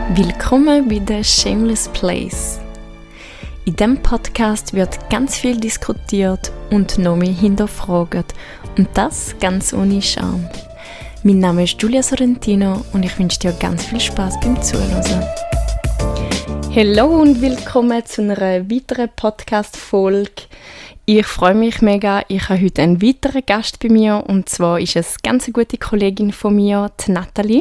Willkommen bei The Shameless Place. In diesem Podcast wird ganz viel diskutiert und noch mehr hinterfragt. Und das ganz ohne Scham. Mein Name ist Giulia Sorrentino und ich wünsche dir ganz viel Spaß beim Zuhören. Hallo und willkommen zu einer weiteren Podcast-Folge. Ich freue mich mega, ich habe heute einen weiteren Gast bei mir und zwar ist es eine ganz gute Kollegin von mir, die Nathalie.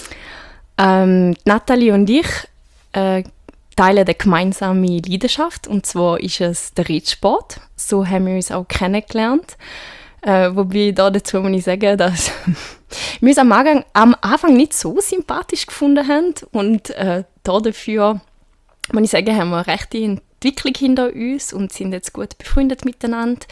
Nathalie und ich teilen eine gemeinsame Leidenschaft und zwar ist es der Reitsport. So haben wir uns auch kennengelernt. Wobei dazu muss ich sagen, dass wir uns am Anfang nicht so sympathisch gefunden haben und dafür muss ich sagen, haben wir eine rechte Entwicklung hinter uns und sind jetzt gut befreundet miteinander.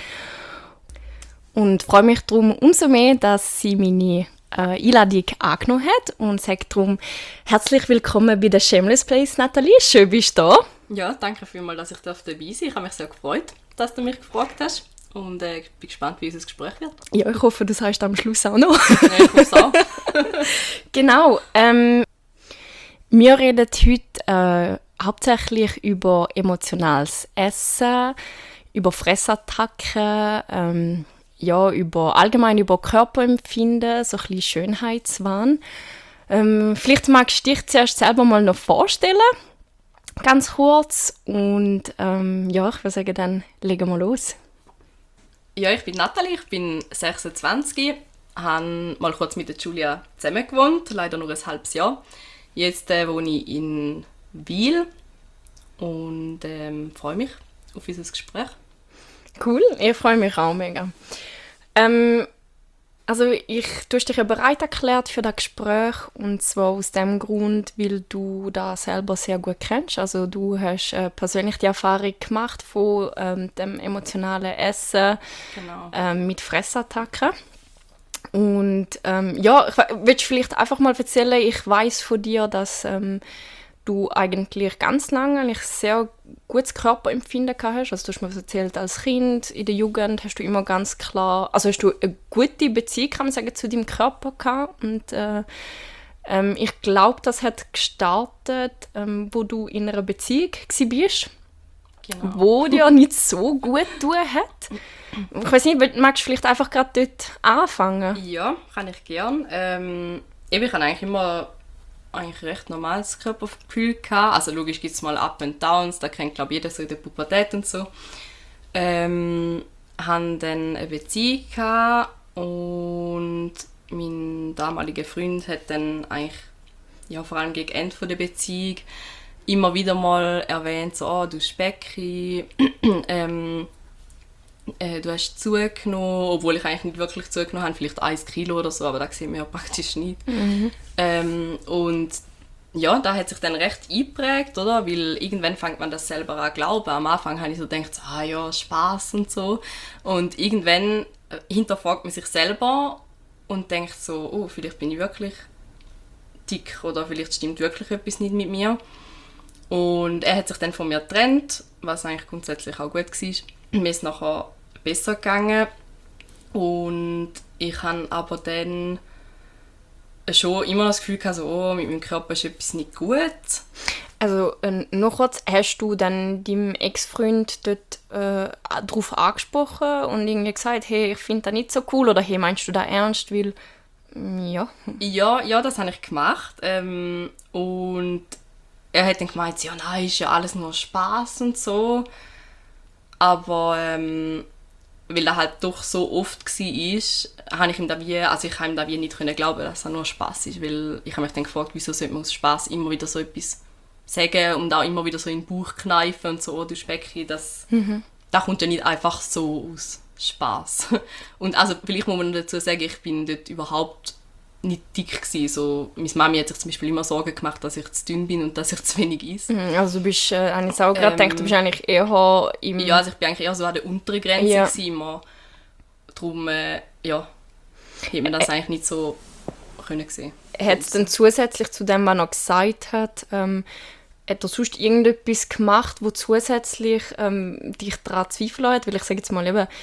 Und freue mich darum umso mehr, dass sie meine Einladung angenommen hat und sage darum herzlich willkommen bei der Shameless Place, Nathalie. Schön, bist du da. Ja, danke vielmals, dass ich dabei sein darf. Ich habe mich sehr gefreut, dass du mich gefragt hast und ich bin gespannt, wie unser Gespräch wird. Ja, ich hoffe, du sagst am Schluss auch noch. Ja, ich hoffe es auch. Genau. Wir reden heute hauptsächlich über emotionales Essen, über Fressattacken, allgemein über Körperempfinden, so ein bisschen Schönheitswahn. Vielleicht magst du dich zuerst selber mal noch vorstellen, ganz kurz. Und ich würde sagen, dann legen wir los. Ja, ich bin Nathalie, ich bin 26, habe mal kurz mit der Giulia zusammen gewohnt, leider nur ein halbes Jahr. Jetzt wohne ich in Wil und freue mich auf unser Gespräch. Cool, ich freue mich auch mega. Du hast dich ja bereit erklärt für das Gespräch und zwar aus dem Grund, weil du das selber sehr gut kennst. Also du hast persönlich die Erfahrung gemacht von dem emotionalen Essen, Genau. mit Fressattacken. Und willst du vielleicht einfach mal erzählen, ich weiß von dir, dass du eigentlich ganz lange eigentlich sehr gutes Körperempfinden gehabt hast. Also du hast mir erzählt, als Kind, in der Jugend hast du immer ganz klar, also hast du eine gute Beziehung, kann man sagen, zu deinem Körper gehabt. Und ich glaube, das hat gestartet, wo du in einer Beziehung warst, Genau. wo dir nicht so gut getan hat. Ich weiß nicht, magst du vielleicht einfach gerade dort anfangen? Ja, kann ich gern. Ich habe eigentlich immer recht normales Körpergefühl gehabt. Also logisch gibt es mal Up and Downs, da kennt glaube jeder so in der Pubertät und so. Haben dann eine Beziehung gehabt und mein damaliger Freund hat dann eigentlich, ja, vor allem gegen Ende der Beziehung immer wieder mal erwähnt, so, oh, du Specki, du hast zugenommen, obwohl ich eigentlich nicht wirklich zugenommen habe, vielleicht 1 Kilo oder so, aber das sieht man ja praktisch nicht. Mhm. Und ja, da hat sich dann recht eingeprägt, oder? Weil irgendwann fängt man das selber an glauben. Am Anfang habe ich so gedacht, Spaß und so. Und irgendwann hinterfragt man sich selber und denkt so, oh, vielleicht bin ich wirklich dick oder vielleicht stimmt wirklich etwas nicht mit mir. Und er hat sich dann von mir getrennt, was eigentlich grundsätzlich auch gut war. Mir ist nachher besser gegangen und ich habe aber dann schon immer das Gefühl gehabt, so, mit meinem Körper ist etwas nicht gut. Also noch kurz, hast du dann deinem Ex-Freund dort darauf angesprochen und irgendwie gesagt, hey, ich finde das nicht so cool oder hey, meinst du das ernst, weil, ja. Ja, das habe ich gemacht und er hat dann gemeint, ja nein, ist ja alles nur Spaß und so. Aber weil er halt doch so oft war, habe ich ihm da ich habe ihm da nicht glauben, dass er nur Spass ist, weil ich habe mich dann gefragt, wieso sollte man aus Spass immer wieder so etwas sagen und auch immer wieder so in den Bauch kneifen und so, oh, du Specki, das kommt ja nicht einfach so aus Spass. Und also vielleicht muss man dazu sagen, ich bin dort überhaupt nicht dick gewesen. So, meine Mami hat sich zum Beispiel immer Sorgen gemacht, dass ich zu dünn bin und dass ich zu wenig esse. Also du bist, habe ich auch gerade gedacht, du bist eigentlich eher im... Ja, also ich bin eigentlich eher so an der unteren Grenze gewesen, immer. Darum, hätte man das eigentlich nicht so können sehen. Hat es dann zusätzlich zu dem, was er noch gesagt hat, hat er sonst irgendetwas gemacht, wo zusätzlich dich daran zweifeln hat? Weil ich sage jetzt mal eben,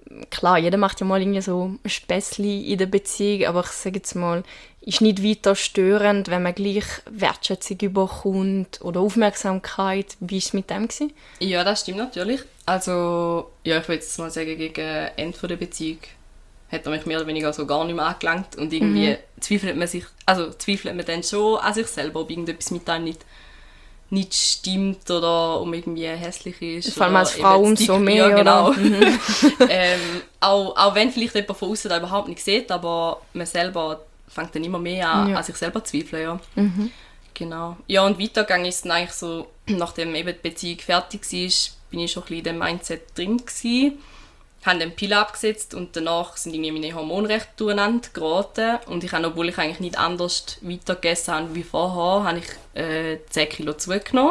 klar, jeder macht ja mal irgendwie so ein Späßchen in der Beziehung, aber ich sage jetzt mal, ist nicht weiter störend, wenn man gleich Wertschätzung bekommt oder Aufmerksamkeit. Wie war es mit dem gewesen? Ja, das stimmt natürlich. Also, ja, ich würde jetzt mal sagen, gegen Ende der Beziehung hat er mich mehr oder weniger so gar nicht mehr angelangt und irgendwie zweifelt man dann schon an sich selber, ob irgendetwas mit einem nicht stimmt oder um irgendwie hässlich ist. Vor allem als Frau und so mehr, ja, genau. Oder? Auch wenn vielleicht jemand von außen das überhaupt nicht sieht, aber man selber fängt dann immer mehr an sich selber zu zweifeln, ja. Genau. Ja, und weitergegangen ist dann eigentlich so, nachdem eben die Beziehung fertig war, bin ich schon ein bisschen in dem Mindset drin gewesen. Habe dann Pille abgesetzt und danach sind irgendwie meine Hormone recht durcheinander geraten. Und ich habe, obwohl ich eigentlich nicht anders weitergegessen habe wie vorher, habe ich 10 Kilo zugenommen.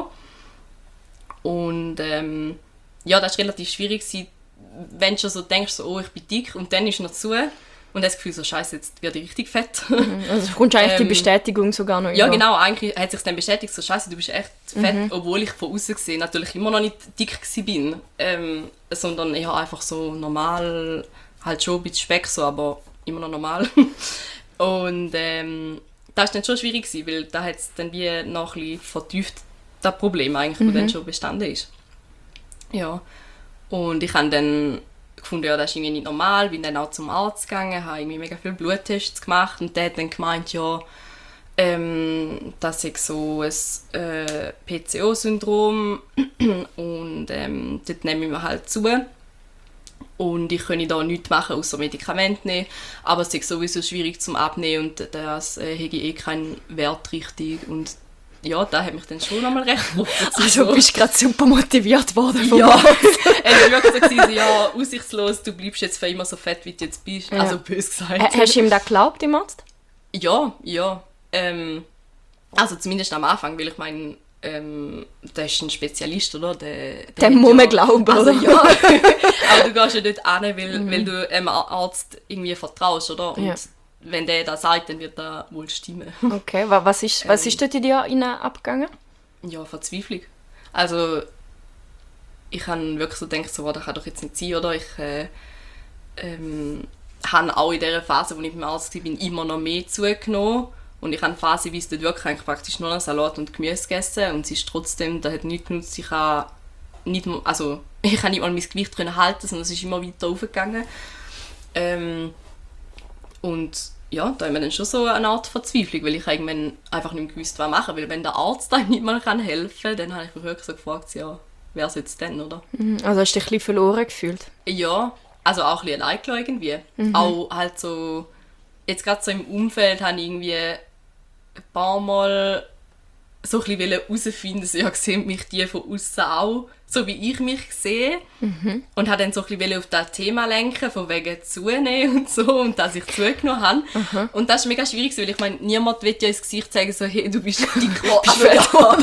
Und ja, das war relativ schwierig, wenn du schon so denkst, so, oh, ich bin dick, und dann ist noch zu. Und das Gefühl so, scheiße, jetzt werde ich richtig fett. Also kommst du eigentlich die Bestätigung sogar noch Ja, über. genau, eigentlich hat sich dann bestätigt, so scheiße, du bist echt fett, obwohl ich von außen gesehen natürlich immer noch nicht dick war. Sondern eher einfach so normal, halt schon ein bisschen Speck, so, aber immer noch normal. Und das war dann schon schwierig gewesen, weil da hat es dann wie noch ein bisschen vertieft, das Problem eigentlich, das dann schon bestanden ist. Ja, und ich habe dann gefunden, ja, das ist irgendwie nicht normal, bin dann auch zum Arzt gegangen, habe irgendwie mega viele Bluttests gemacht und der hat dann gemeint, ja, das ist so ein PCO-Syndrom und dort nehme ich mir halt zu und ich könne da nichts machen, außer Medikamente nehmen, aber es ist sowieso schwierig zum Abnehmen und das habe ich keinen Wert richtig und ja, da hat mich dann schon nochmal recht getroffen. Also bist du gerade super motiviert worden von ja, es war wirklich so, ja, aussichtslos, du bleibst jetzt für immer so fett, wie du jetzt bist. Ja. Also böse gesagt. Hast du ihm das geglaubt, dem Arzt? Ja. Also zumindest am Anfang, weil ich meine, der ist ein Spezialist, oder? Der muss man glauben, also, oder? Ja. Aber du gehst ja dort hin, weil du einem Arzt irgendwie vertraust, oder? Und wenn der das sagt, dann wird das wohl stimmen. Okay, was ist dort in dir abgegangen? Ja, Verzweiflung. Also, ich habe wirklich so gedacht, so, das kann doch jetzt nicht sein, oder? Ich habe auch in dieser Phase, wo ich beim Arzt war, immer noch mehr zugenommen. Und ich habe phasenweise dort wirklich eigentlich praktisch nur noch Salat und Gemüse gegessen. Und es ist trotzdem, das hat nichts genutzt. Ich konnte nicht mal mein Gewicht halten, sondern es ist immer weiter hochgegangen. Und ja, da haben wir dann schon so eine Art Verzweiflung, weil ich irgendwann einfach nicht mehr gewusst, was machen. Weil wenn der Arzt einem nicht mal helfen kann, dann habe ich mich wirklich so gefragt, ja, wer ist jetzt denn, oder? Also hast du dich ein bisschen verloren gefühlt? Ja, also auch ein bisschen allein irgendwie. Auch halt so, jetzt gerade so im Umfeld habe ich irgendwie ein paar Mal so ein bisschen herausfinden, so, ja, sehen mich die von außen auch, so wie ich mich sehe. Und habe dann so ein bisschen auf das Thema lenken, von wegen zunehmen und so, und dass ich zugenommen habe. Und das ist mega schwierig, weil ich meine, niemand will ja ins Gesicht sagen, so, hey, du bist dick geworden.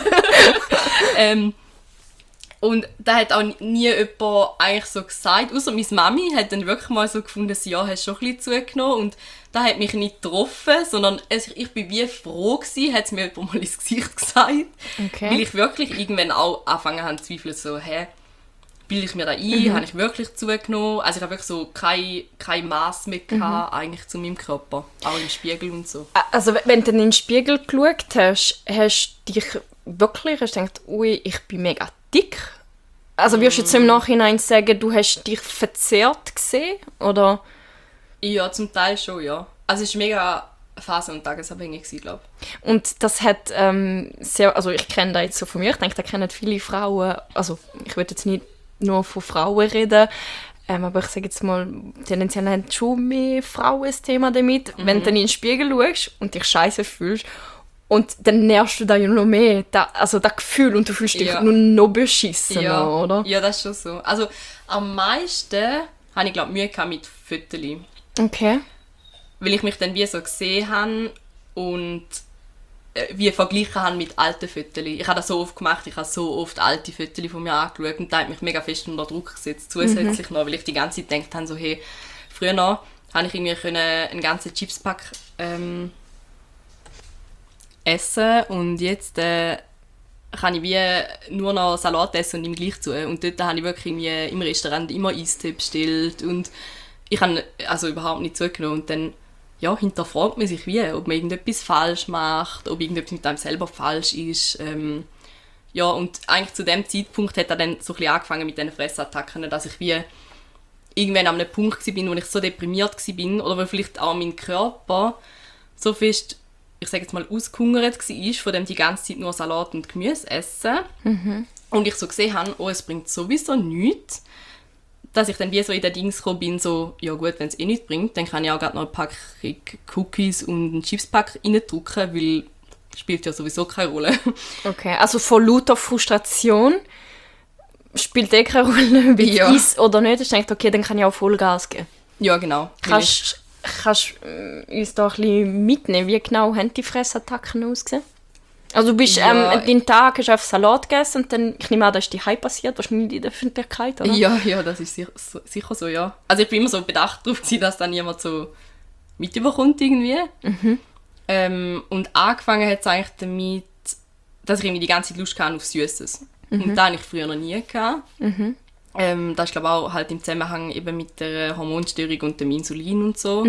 Und da hat auch nie jemand eigentlich so gesagt, außer meine Mami hat dann wirklich mal so gefunden, sie ja, hast schon ein bisschen zugenommen. Und das hat mich nicht getroffen, sondern ich bin wie froh gewesen, hat es mir jemand mal ins Gesicht gesagt. Okay. Weil ich wirklich irgendwann auch angefangen habe zu zweifeln, so, bilde ich mir da ein, habe ich wirklich zugenommen? Also ich habe wirklich so kein Maß mehr gehabt, eigentlich zu meinem Körper, auch im Spiegel und so. Also wenn du in den Spiegel geschaut hast, hast du dich wirklich gedacht, ui, ich bin mega dick? Also würdest du jetzt im Nachhinein sagen, du hast dich verzerrt gesehen, oder? Ja, zum Teil schon, ja. Also es war mega phasen- und tagesabhängig, glaube ich. Und das hat also ich kenne das jetzt so von mir, ich denke, da kennen viele Frauen, also ich würde jetzt nicht nur von Frauen reden, aber ich sage jetzt mal, tendenziell haben schon mehr Frauen ein Thema damit, wenn du dann in den Spiegel schaust und dich scheiße fühlst. Und dann nervst du da ja noch mehr, das Gefühl, und du fühlst dich nur noch beschissen, oder? Ja, das ist schon so. Also am meisten hatte ich, glaube ich, Mühe mit Fotos. Okay. Weil ich mich dann wie so gesehen habe und wie verglichen habe mit alten Fotos. Ich habe das so oft gemacht, ich habe so oft alte Fotos von mir angeschaut und da hat mich mega fest unter Druck gesetzt, zusätzlich noch, weil ich die ganze Zeit gedacht habe, so, hey, früher noch habe ich irgendwie einen ganzen Chipspack essen und jetzt kann ich wie nur noch Salat essen und ihm gleich zu. Und dort habe ich wirklich irgendwie im Restaurant immer Eistee bestellt und ich habe also überhaupt nicht zugenommen. Und dann ja, hinterfragt man sich wie, ob man irgendetwas falsch macht, ob irgendetwas mit einem selber falsch ist. Ja, und eigentlich zu dem Zeitpunkt hat er dann so ein bisschen angefangen mit diesen Fressattacken, dass ich wie irgendwann an einem Punkt war, wo ich so deprimiert war oder wo vielleicht auch mein Körper so fest, ich sage jetzt mal, ausgehungert war, von dem die ganze Zeit nur Salat und Gemüse essen. Und ich so gesehen habe, oh, es bringt sowieso nichts, dass ich dann wie so in den Dings gekommen bin, so, ja gut, wenn es eh nichts bringt, dann kann ich auch gerade noch eine Packung Cookies und einen Chipspack reindrücken, weil spielt ja sowieso keine Rolle. Okay, also von lauter Frustration spielt keine Rolle, ob ich is oder nicht. Ich denke, okay, dann kann ich auch Vollgas geben. Ja, genau. Kannst du uns da ein bisschen mitnehmen, wie genau haben die Fressattacken ausgesehen? Also du bist den Tag hast du auf Salat gegessen und dann, ich nehme an, das ist daheim passiert, wahrscheinlich in der Öffentlichkeit, oder? Ja, das ist sicher so, ja. Also ich bin immer so bedacht darauf, dass dann jemand so mitbekommt irgendwie. Und angefangen hat es eigentlich damit, dass ich irgendwie die ganze Zeit Lust hatte auf Süßes. Und das hatte ich früher noch nie gehabt. Das ist, glaube ich, auch halt im Zusammenhang eben mit der Hormonstörung und dem Insulin und so.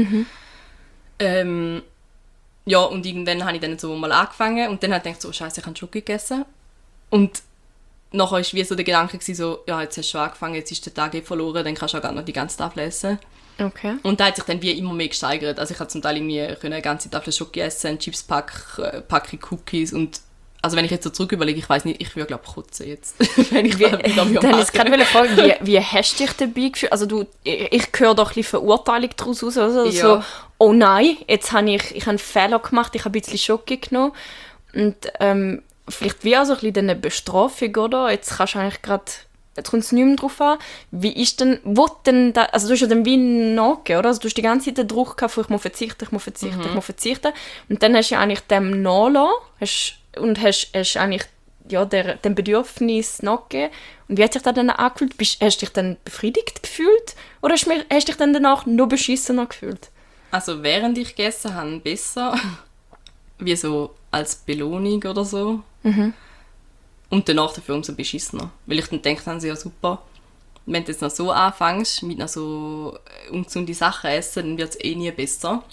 Ja, und irgendwann habe ich dann so mal angefangen und dann habe ich gedacht, so, Scheiße, ich habe Schoki gegessen. Und nachher war wie so der Gedanke, so, ja, jetzt hast du schon angefangen, jetzt ist der Tag verloren, dann kannst du auch gar noch die ganze Tafel essen. Okay. Und da hat sich dann wie immer mehr gesteigert. Also ich konnte zum Teil irgendwie eine ganze Tafel Schoki essen, einen Chipspack, Packung Cookies und also wenn ich jetzt so zurück überlege, ich weiß nicht, ich würde glaube kotzen jetzt, wenn ich wieder dann ist gerade eine Frage, wie hast du dich dabei gefühlt? Also ich höre doch ein bisschen Verurteilung daraus aus, also so, oh nein, jetzt habe ich einen Fehler gemacht, ich habe ein bisschen Schoki genommen und vielleicht wie auch so ein bisschen eine Bestrafung, oder? Jetzt kannst du eigentlich gerade, jetzt kommt es nicht mehr drauf an, wie ist denn, wo denn da, also du hast ja dann wie nachgegeben, oder? Also du hast die ganze Zeit den Druck gehabt, ich muss verzichten und dann hast du ja eigentlich dem nachgelassen, und hast eigentlich ja, dem Bedürfnis nachgegeben. Und wie hat sich das dann angefühlt? Hast du dich dann befriedigt gefühlt? Oder hast du dich dann danach noch beschissener gefühlt? Also während ich gegessen habe, besser. Wie so als Belohnung oder so. Und danach dafür umso beschissener. Weil ich dann gedacht habe, ja super, wenn du jetzt noch so anfängst, mit noch so ungesunde Sachen essen, dann wird es eh nie besser.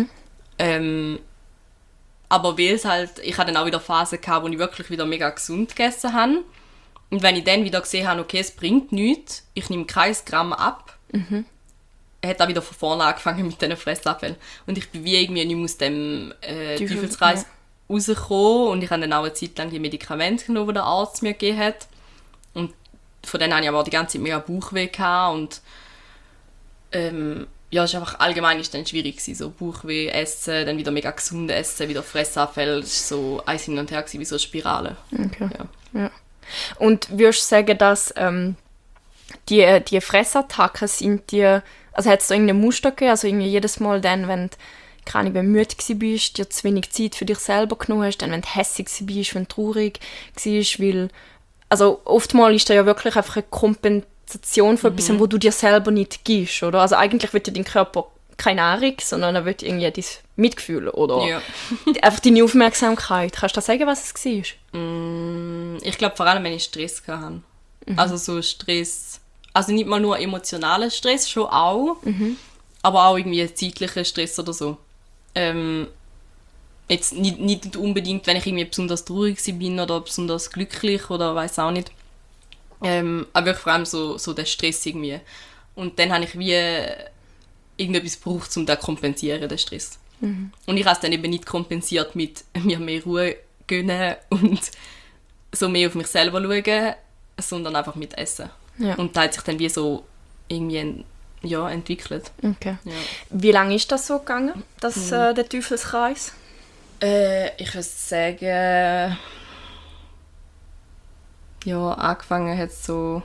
Aber weil es halt, ich hatte dann auch wieder Phasen gehabt, wo ich wirklich wieder mega gesund gegessen habe. Und wenn ich dann wieder gesehen habe, okay, es bringt nichts, ich nehme kein Gramm ab, hat auch wieder von vorne angefangen mit diesen Fressapfeln. Und ich bin wie irgendwie nicht mehr aus dem Teufelskreis rausgekommen. Und ich habe dann auch eine Zeit lang die Medikamente genommen, die der Arzt mir gegeben hat. Und von denen hatte ich aber auch die ganze Zeit mega Bauchweh gehabt. Und ja, es ist einfach allgemein ist dann schwierig gewesen, so Bauchweh essen, dann wieder mega gesund essen, wieder Fressapfel, es war so eins hin und her gewesen, wie so eine Spirale. Okay. Ja. Und würdest du sagen, dass die Fressattacken sind dir, also hat es da irgendein Muster gegeben, also irgendwie jedes Mal dann, wenn du keine Ahnung, wenn du müde bist, dir zu wenig Zeit für dich selber genommen hast, dann wenn du hässig bist, wenn du traurig warst, weil, also oftmals ist da ja wirklich einfach eine Kompensation von etwas, wo du dir selber nicht gibst, oder? Also eigentlich will ja dein Körper keine Nahrung, sondern er will irgendwie dein Mitgefühl oder einfach deine Aufmerksamkeit. Kannst du da sagen, was es war? Ich glaube vor allem, wenn ich Stress hatte. Also so Stress, also nicht mal nur emotionalen Stress, schon auch, aber auch irgendwie zeitlicher Stress oder so. Jetzt nicht unbedingt, wenn ich irgendwie besonders traurig bin oder besonders glücklich oder weiß auch nicht. Aber wirklich vor allem so der Stress irgendwie. Und dann habe ich wie irgendetwas gebraucht, um das zu kompensieren, den Stress. Und ich habe es dann eben nicht kompensiert mit mir mehr Ruhe gönnen und so mehr auf mich selber schauen, sondern einfach mit Essen. Ja. Und da hat sich dann wie so irgendwie entwickelt. Okay. Ja. Wie lange ist das so gegangen, der Teufelskreis? Ich würde sagen, ja, angefangen hat es so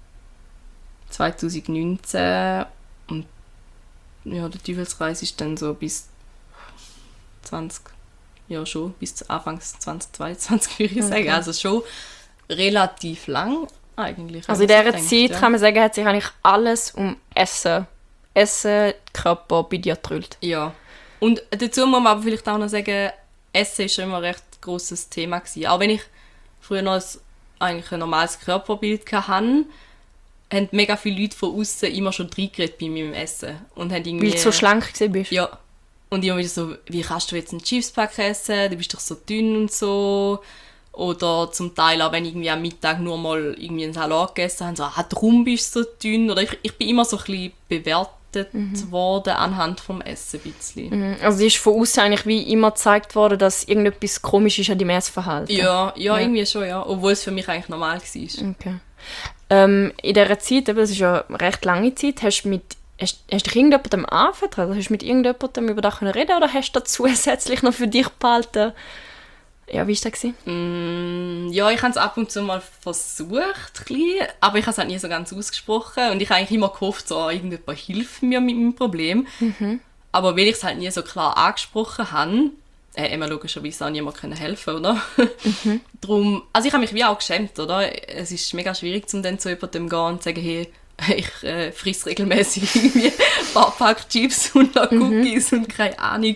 2019 und ja, der Teufelskreis ist dann so bis 20, ja schon, bis Anfang 2022 würde ich sagen. Also schon relativ lang eigentlich. Also in dieser Zeit kann man sagen, hat sich eigentlich alles um Essen, Körper bei dir gedrüllt. Ja. Und dazu muss man aber vielleicht auch noch sagen, Essen war immer ein recht grosses Thema gewesen. Auch wenn ich früher noch eigentlich ein normales Körperbild hatte, haben mega viele Leute von außen immer schon reingeredet bei meinem Essen. Und haben irgendwie, Weil du so schlank bist. Ja. Und immer wieder so, wie kannst du jetzt einen Chipspack essen? Du bist doch so dünn und so. Oder zum Teil auch, wenn ich irgendwie am Mittag nur mal irgendwie einen Salat gegessen habe, so, darum bist du so dünn. Oder ich bin immer so ein bisschen bewertet worden anhand vom Essen ein bisschen. Also ist von außen eigentlich wie immer gezeigt worden, dass irgendetwas komisch ist an deinem Essverhalten. Ja, irgendwie schon, ja. Obwohl es für mich eigentlich normal war. Okay. In dieser Zeit, das ist ja eine recht lange Zeit, hast du dich irgendjemandem anvertraut? Hast du mit irgendjemandem über das reden oder hast du das zusätzlich noch für dich behalten? Ja, wie war das? Ja, ich habe es ab und zu mal versucht, aber ich habe es halt nie so ganz ausgesprochen. Und ich habe eigentlich immer gehofft, so, irgendjemand hilft mir mit meinem Problem. Aber weil ich es halt nie so klar angesprochen habe, immer logischerweise auch niemand helfen, oder? Drum, also ich habe mich wie auch geschämt, oder? Es ist mega schwierig, um dann zu jemandem zu gehen und zu sagen, hey, ich friss regelmäßig irgendwie ein paar Pack Chips und noch Cookies und keine Ahnung.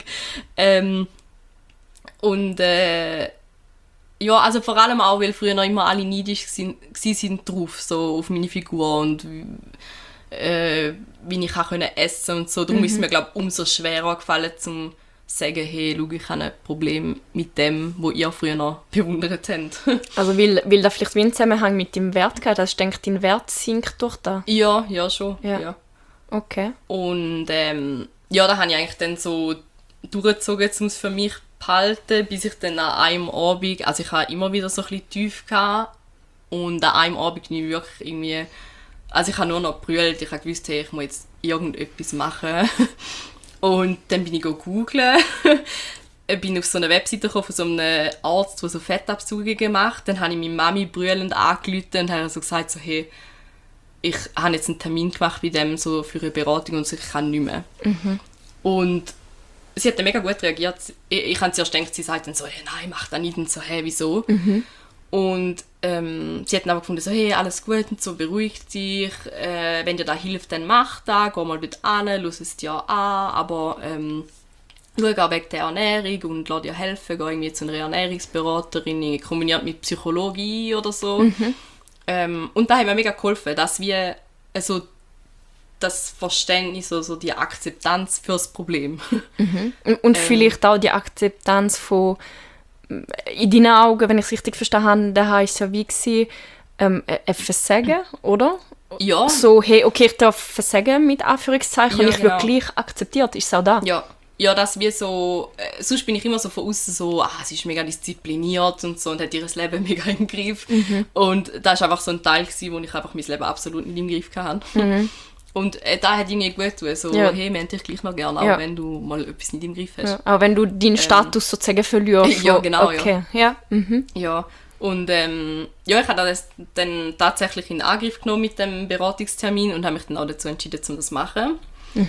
Ja, also vor allem auch, weil früher noch immer alle neidisch waren drauf, so auf meine Figur und wie ich auch essen konnte und so. Darum ist es mir, glaube ich, umso schwerer gefallen, zu sagen, hey, schau, ich habe ein Problem mit dem, was ihr früher noch bewundert habt. Also weil da vielleicht wie ein Zusammenhang mit dem Wert gehabt, also ich denke, dein Wert sinkt durch das? Ja, schon. Ja. Ja. Okay. Und ja, da habe ich eigentlich dann so durchgezogen, um es für mich zu behalten, bis ich dann an einem Abend, also ich hatte immer wieder so ein bisschen tief gehabt, und an einem Abend bin ich wirklich irgendwie, also ich habe nur noch gebrüllt, ich habe gewusst, hey, ich muss jetzt irgendetwas machen. Und dann bin ich googeln, bin auf so eine Webseite gekommen von so einem Arzt, der so Fettabsugungen macht. Dann habe ich meine Mami brüllend angerufen und habe so gesagt, so, hey, ich habe jetzt einen Termin gemacht bei dem so für eine Beratung und so, ich kann nicht mehr. Und sie hat dann mega gut reagiert. Ich habe zuerst gedacht, sie sagt dann so, hey, nein, mach das nicht. Und so, hey, wieso? Und sie hat dann aber gefunden, so, hey, alles gut und so, beruhig dich. Wenn dir das hilft, dann mach das. Geh mal dort an, schau es dir an. Aber schau auch wegen der Ernährung und lass dir helfen. Geh irgendwie zu einer Ernährungsberaterin, kombiniert mit Psychologie oder so. Und da hat mir mega geholfen, dass wir also das Verständnis, also die Akzeptanz fürs Problem. Und vielleicht auch die Akzeptanz von, in deinen Augen, wenn ich es richtig verstanden habe, da war es ja wie ein Versagen, oder? Ja. So, hey, okay, ich darf versagen mit Anführungszeichen, Ja, und ich genau. werde gleich akzeptiert. Ist es auch da? Ja, das wie so, sonst bin ich immer so von außen so, sie ist mega diszipliniert und so und hat ihr Leben mega im Griff. Und das war einfach so ein Teil gewesen, wo ich einfach mein Leben absolut nicht im Griff hatte. Und da hat irgendwie gut getan, so, Ja. hey, wir haben dich gleich noch gerne, auch Ja. wenn du mal etwas nicht im Griff hast. Ja, aber wenn du deinen Status sozusagen verlierst. Ja, genau, okay. Ja. Ja, und ja, ich habe das dann tatsächlich in Angriff genommen mit dem Beratungstermin und habe mich dann auch dazu entschieden, um das zu machen.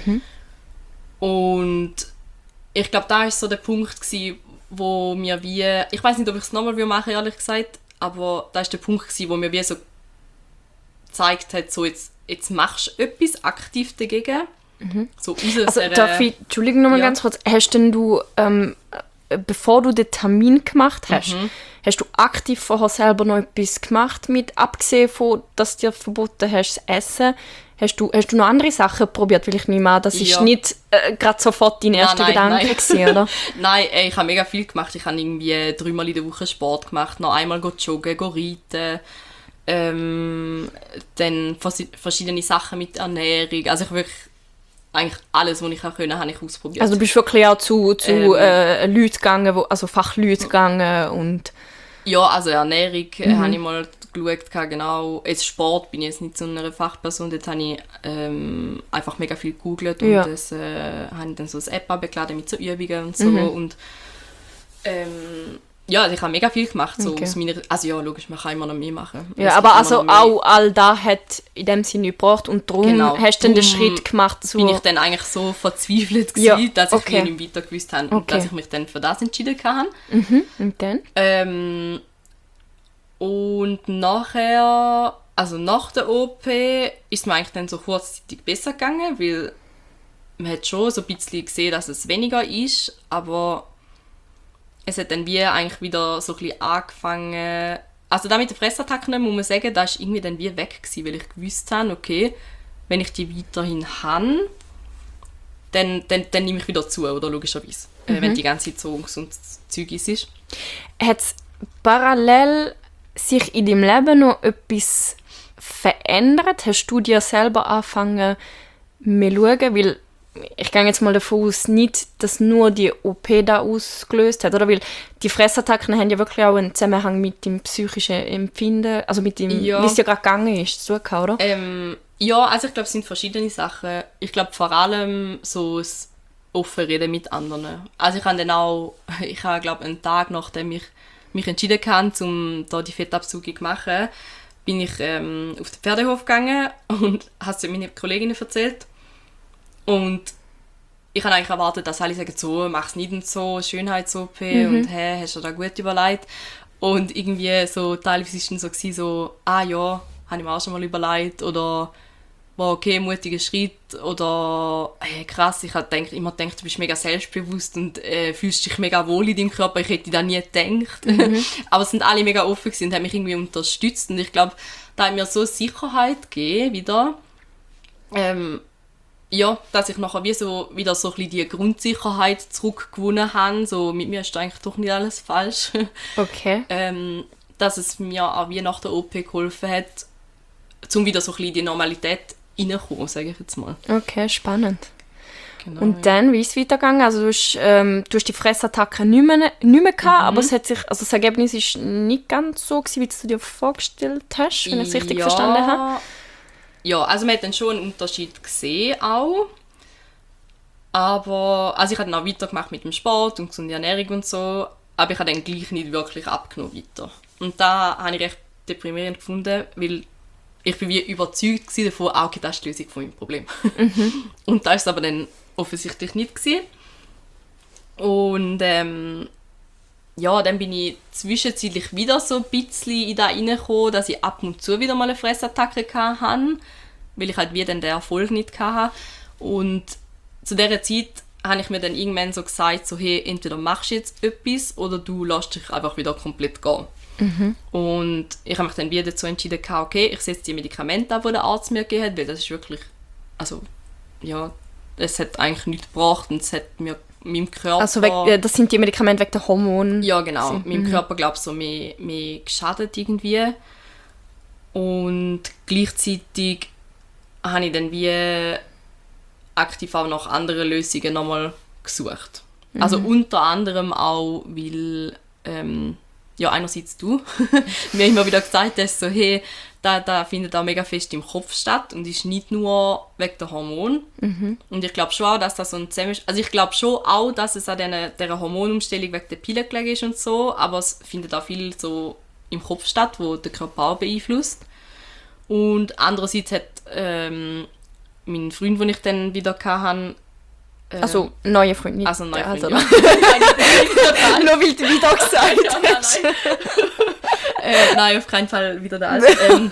Und ich glaube, da war so der Punkt gewesen, wo mir wie, ich weiß nicht, ob ich es nochmal machen will, ehrlich gesagt, aber da war der Punkt gewesen, wo mir wie so gezeigt hat, so jetzt machst du etwas aktiv dagegen. So Also darf ich, Entschuldigung nochmal ganz kurz, hast denn du, bevor du den Termin gemacht hast, hast du aktiv vorher selber noch etwas gemacht, mit abgesehen von, dass du dir verboten hast, das Essen? Hast du noch andere Sachen probiert? Weil ich nehme an, das ist Ja. nicht gerade sofort dein erster Gedanke gewesen, oder? Nein, ich habe mega viel gemacht. Ich habe irgendwie 3-mal in der Woche Sport gemacht, noch einmal joggen, reiten, dann verschiedene Sachen mit Ernährung. Also ich wirklich eigentlich alles, was ich auch können, habe ich ausprobiert. Also du bist wirklich auch zu Leuten gegangen, also Fachleuten gegangen und... Ja, also Ernährung habe ich mal geschaut, genau. Jetzt Sport bin ich jetzt nicht so eine Fachperson, dort habe ich einfach mega viel gegoogelt und das habe ich dann so eine App abgeladen mit so Übungen und so. Und ja, also ich habe mega viel gemacht. So aus meiner, also ja, logisch, man kann immer noch mehr machen. Ja, aber also auch all das hat in dem Sinne nicht gebraucht und darum hast du dann den Schritt gemacht zu... Bin ich dann eigentlich so verzweifelt gewesen, dass ich nicht weiter gewusst habe und Okay. dass ich mich dann für das entschieden habe. Und dann? Und nachher, also nach der OP, ist mir eigentlich dann so kurzzeitig besser gegangen, weil man hat schon so ein bisschen gesehen, dass es weniger ist, aber es hat dann wie eigentlich wieder so ein bisschen angefangen, also da mit den Fressattacken muss man sagen, das war irgendwie dann wie weg gewesen, weil ich gewusst habe, okay, wenn ich die weiterhin habe, dann nehme ich wieder zu, oder logischerweise, wenn die ganze Zeit so ungesundes Zeug ist. Hat es parallel sich in deinem Leben noch etwas verändert? Hast du dir selber angefangen, mehr zu schauen? Weil ich gehe jetzt mal davon aus, nicht, dass nur die OP da ausgelöst hat, oder? Weil die Fressattacken haben ja wirklich auch einen Zusammenhang mit dem psychischen Empfinden, also mit dem, wie es ja gerade gegangen ist, zu tun, oder? Ja, also ich glaube, es sind verschiedene Sachen. Ich glaube vor allem so das offen reden mit anderen. Also ich habe dann auch, glaube einen Tag, nachdem ich mich entschieden habe, um da die Fettabsaugung zu machen, bin ich auf den Pferdehof gegangen und habe es meinen Kolleginnen erzählt. Und ich habe eigentlich erwartet, dass alle sagen, so, mach es nicht und so, Schönheits-OP und hey, hast du da gut überlegt? Und irgendwie so, teilweise war es dann so, so, ah ja, habe ich mir auch schon mal überlegt, oder war okay, mutiger Schritt, oder hey, krass, ich habe immer gedacht, du bist mega selbstbewusst und fühlst dich mega wohl in deinem Körper, ich hätte das nie gedacht. Aber es sind alle mega offen gewesen und haben mich irgendwie unterstützt und ich glaube, da hat mir so Sicherheit gegeben, wieder, ja, dass ich nachher wieder so ein bisschen die Grundsicherheit zurückgewonnen habe, so mit mir ist eigentlich doch nicht alles falsch. Okay. Dass es mir auch wie nach der OP geholfen hat, um wieder so ein bisschen in die Normalität reinzukommen, sage ich jetzt mal. Okay, spannend. Genau, und dann, wie ist es weitergegangen? Also du hast die Fressattacke nicht mehr gehabt, aber es hat sich, also das Ergebnis war nicht ganz so gewesen, wie du dir vorgestellt hast, wenn ich es richtig verstanden habe. Ja, also man hat dann schon einen Unterschied gesehen auch. Aber, also ich habe dann auch weitergemacht mit dem Sport und gesunde Ernährung und so, aber ich habe dann gleich nicht wirklich abgenommen weiter. Und da habe ich recht deprimierend gefunden, weil ich bin wie überzeugt davon, okay, das ist die Lösung von meinem Problem. Und das war es aber dann offensichtlich nicht gewesen. Und ja, dann bin ich zwischenzeitlich wieder so ein bisschen in das reingekommen, dass ich ab und zu wieder mal eine Fressattacke hatte, weil ich halt wie dann den Erfolg nicht hatte. Und zu dieser Zeit habe ich mir dann irgendwann so gesagt, so, hey, entweder machst du jetzt etwas oder du lässt dich einfach wieder komplett gehen. Und ich habe mich dann wieder dazu entschieden, okay, ich setze die Medikamente ab, die der Arzt mir gegeben hat, weil das ist wirklich, also, ja, es hat eigentlich nichts gebracht und es hat mir meinem Körper... Also das sind die Medikamente wegen der Hormone? Ja, genau. Meinem Körper, glaube ich, so mehr geschadet irgendwie. Und gleichzeitig habe ich dann wie aktiv auch nach anderen Lösungen nochmal gesucht. Also unter anderem auch, weil... ja, einerseits du mir immer wieder gesagt hast, so, hey, da findet auch mega fest im Kopf statt und ist nicht nur wegen der Hormone. Und ich glaube schon auch, dass das so ein also ich glaube schon auch, dass es an dieser Hormonumstellung wegen der Pille gelegen ist und so, aber es findet auch viel so im Kopf statt, wo der Körper auch beeinflusst. Und andererseits hat mein Freund, den ich dann wieder hatte, also neue Freunde. Also neue Freunde, also, ja. Nur weil du wieder gesagt hast. Nein, auf keinen Fall wieder der Alte.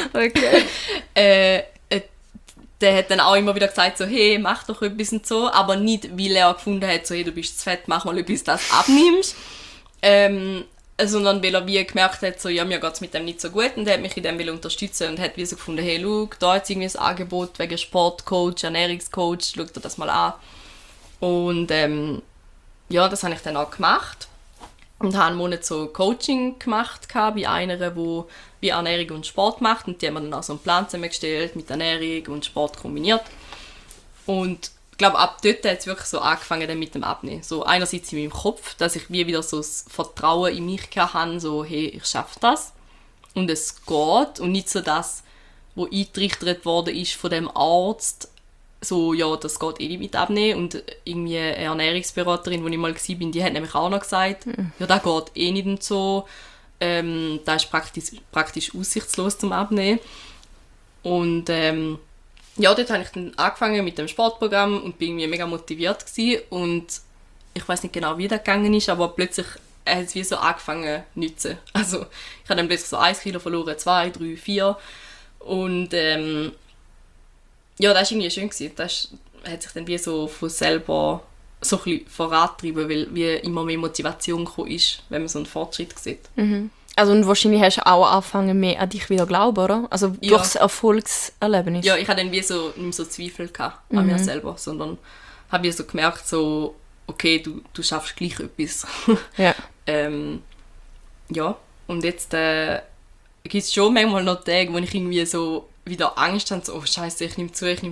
Okay. Der hat dann auch immer wieder gesagt, so, hey, mach doch etwas und so, aber nicht, weil er gefunden hat, so, hey, du bist zu fett, mach mal etwas, das du abnimmst. Sondern weil er wie gemerkt hat, so, ja, mir geht es mit dem nicht so gut und er hat mich in dem unterstützen und hat wie so gefunden, hey, schau, da jetzt irgendwie ein Angebot wegen Sportcoach, Ernährungscoach, schau dir das mal an. Und ja, das habe ich dann auch gemacht und habe einen Monat so Coaching gemacht bei einer, die wie Ernährung und Sport macht und die haben mir dann auch so einen Plan zusammengestellt mit Ernährung und Sport kombiniert. Und ich glaube, ab dort hat es wirklich so angefangen dann mit dem Abnehmen. So einerseits in meinem Kopf, dass ich wie wieder so das Vertrauen in mich hatte, so, hey, ich schaffe das und es geht und nicht so das, was eingetrichtert worden ist von dem Arzt, so, ja, das geht eh nicht mit Abnehmen. Und irgendwie eine Ernährungsberaterin, die ich mal war, die hat nämlich auch noch gesagt, ja, das geht eh nicht und so. Das ist praktisch aussichtslos zum Abnehmen. Und ja, dort habe ich dann angefangen mit dem Sportprogramm und bin irgendwie mega motiviert gewesen. Und ich weiß nicht genau, wie das gegangen ist, aber plötzlich hat es wie so angefangen zu nützen. Also ich habe dann plötzlich so 1 Kilo verloren, 2, 3, 4. Und ja, das war irgendwie schön gewesen. Das hat sich dann wie so von selber so ein bisschen vorangetrieben, weil wie immer mehr Motivation gekommen ist, wenn man so einen Fortschritt sieht. Also Also und wahrscheinlich hast du auch angefangen, mehr an dich wieder zu glauben, oder? Also Ja. durch das Erfolgserlebnis. Ja, ich hatte dann wie so nicht mehr so Zweifel gehabt an mir selber, sondern habe ich so gemerkt, so, okay, du schaffst gleich etwas. Ja. Ja, und jetzt gibt es schon manchmal noch Tage, wo ich irgendwie so wieder Angst habe, so, oh Scheiße, ich nehme zu.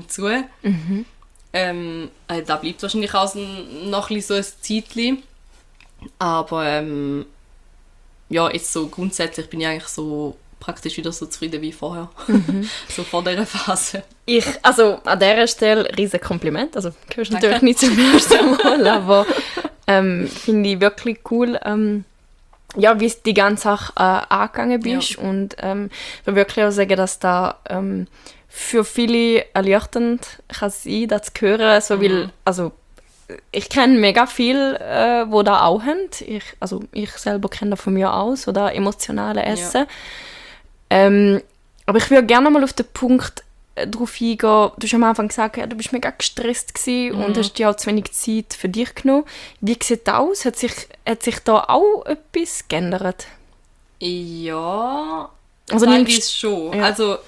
Da bleibt wahrscheinlich auch noch ein bisschen so ein Zeitchen. Aber ja, jetzt so grundsätzlich bin ich eigentlich so praktisch wieder so zufrieden wie vorher. So vor dieser Phase. Also an dieser Stelle riesen Kompliment. Also gehörst natürlich nicht zum ersten Mal, aber finde ich wirklich cool, ja, wie du die ganze Sache angegangen bist. Ja. Und ich will wirklich auch sagen, dass da für viele erleichternd kann sein, das zu hören. So, weil, also, ich kenne mega viele, die das auch haben. Ich selber kenne das von mir auch, so das emotionale Essen. Aber ich würde gerne mal auf den Punkt darauf eingehen. Du hast am Anfang gesagt, ja, du bist mega gestresst gewesen und hast dir auch zu wenig Zeit für dich genommen. Wie sieht das aus? Hat sich da auch etwas geändert? Ja, Also teilweise schon. Ja. Also